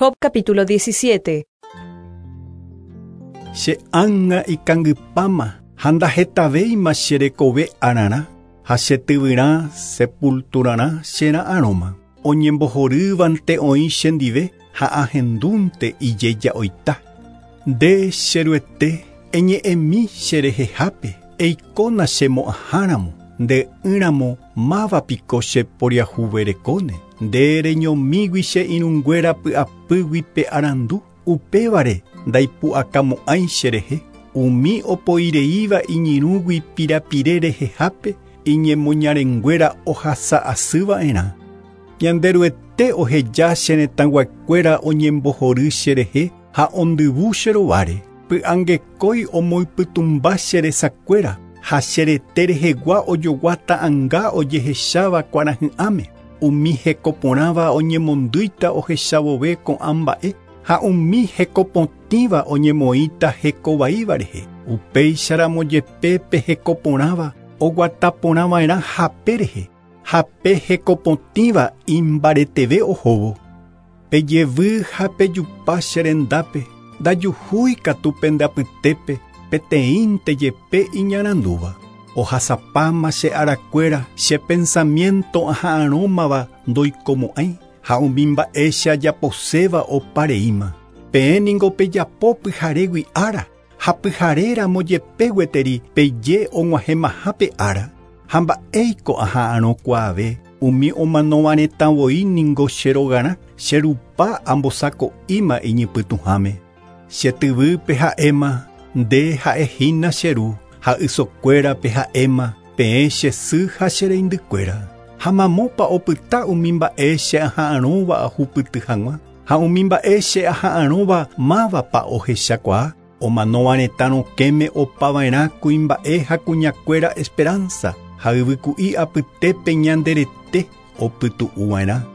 Job capítulo 17. Che anga ikangypáma ha ndahetavéima cherekove ararã ha chetyvyrã sepulturarã chera'ãrõma. Oñembohorývante oĩ chendive ha ahendúnte ijeja oita. Nde cheryete eñe'ẽmi cherehehápe eikóna chemo'ãháramo. Nde yramo mávapiko cheporiahuverekóne. Nde reñomígui che irũnguéra py'apýgui arandu. Upévare ndaipu'akamo'ãi cherehe. Umi opoireíva iñirũgui pirapire rehehápe iñemoñarenguéra ohasa asýva'erã. Ñanderuete oheja cheretãguakuéra oñembohory cherehe ha ondyvu cherováre. Py'angekói omoipytumba cheresakuéra ha cherete rehegua ojoguata anga ojehecháva kuarahy'ãme. Umi hekoporãva oñemondýita ohechavove ko'ã mba'e ha umi hekopotĩva oñemoĩta hekovaíva rehe. Upéicharamo jepépe hekoporãva oguataporãva'erã hape rehe. Hape hekopotĩva imbareteve ohóvo. Pejevy ha pejupa cherendápe ndajuhúi katu pendapytépe peteĩnte jepe iñarandúva. Ohasapáma che arakuéra che pensamiento aha'ãrõmava ndoikomo'ãi ha umi mba'e che ajaposéva opareíma. Peẽniko pejapo pyharégui ára ha pyharéramo jepe gueteri peje og̃uahẽmahápe ára. Ha mba'éiko aha'ãrõ kuaave umi omanovãretãvoi ningo cherogarã cherupa ambosako'íma iñipytuhãme. Chetyvýpe ha'éma nde ha'ehína cheru ha ysokuérape ha'éma peẽ che sy ha chereindykuéra. Ha mamópa opyta umi mba'e che aha'ãrõva ahupyty hag̃ua. Ha umi mba'e che aha'ãrõva mávapa ohechakuaa. Omanovãretãrõkéme opava'erã kuimba'e ha kuñakuéra esperanza ha yvyku'i apytépe ñanderete opytu'uva'erã.